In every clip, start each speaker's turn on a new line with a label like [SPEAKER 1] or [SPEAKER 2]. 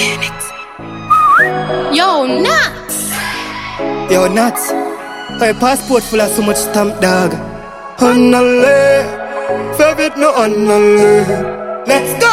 [SPEAKER 1] Yo, Nuts!
[SPEAKER 2] Yo, Nuts. My passport full of so much stamp, dog. Honole, favorite no honole. Let's go!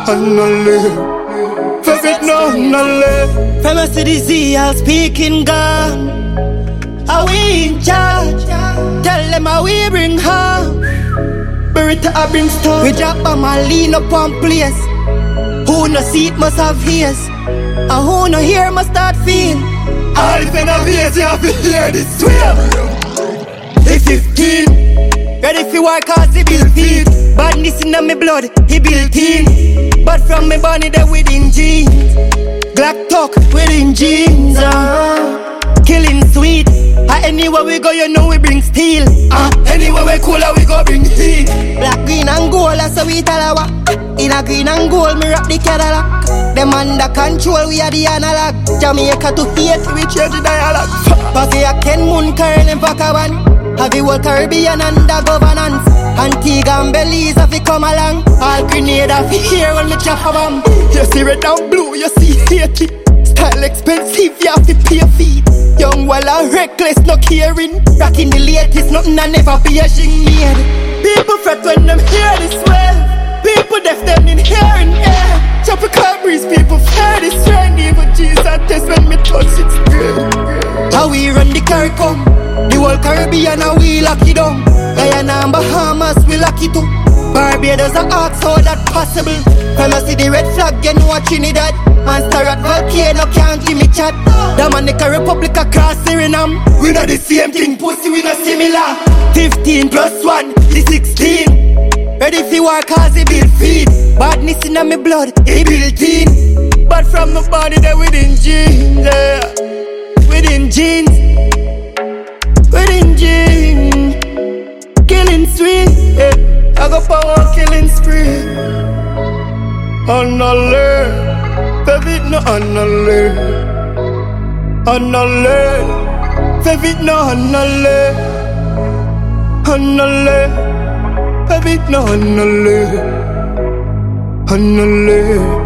[SPEAKER 2] Honole, favorite no honole. From a city Z, I'll speak in gun. Are we in charge? Tell them how we bring home. Berita I bring stone. We drop a man lean up on place. Who no see it must have ears, and who no hear must start feel. All if you have ears, you have to hear this swear. He 15, ready for work cause he built feet. Badness in my blood, he built in. But from me body they within jeans. Glock talk within jeans. Killing sweet. Anywhere we go, you know we bring steel. Anywhere we cooler, we go bring heat. Black, green and gold, that's how we tell our. In a green and gold, me rock the Cadillac. Them under control, we are the analog. Jamaica to hate, we change the dialogue. Passy a Ken Moon, Karen and Vakaban. Have the whole Caribbean under governance. Antigua and Belize have to come along. All Grenada fi here when me chop a bomb. You see red and blue, you see Haiti. Style expensive, you have to pay a fee. Young while I'm reckless, no caring. Rocking the latest, nothing I never be a shing made. People fret when them hear this well. People deaf them in hearing air. Tropical breeze, people fear this rain. Even Jesus test when me touch it straight. How we run the CARICOM, the whole Caribbean and we lock it down. Guyana and Bahamas, we lock it up. Barbados and ask how that possible. From I see the red flag, you know what Trinidad. And star at volcano can't give me chat. Dominican Republic across Suriname. We know the same thing, pussy we not similar. 15 plus 1 is 16. Ready for war cause he build feet. Badness in my blood, he built in. But from my body they within jeans, yeah. Within jeans. Within jeans. Killing sweet, yeah. I go power killing spree. Honole, favorite no honole. Honole, favorite no honole. Honole, favorite no honole. Honole.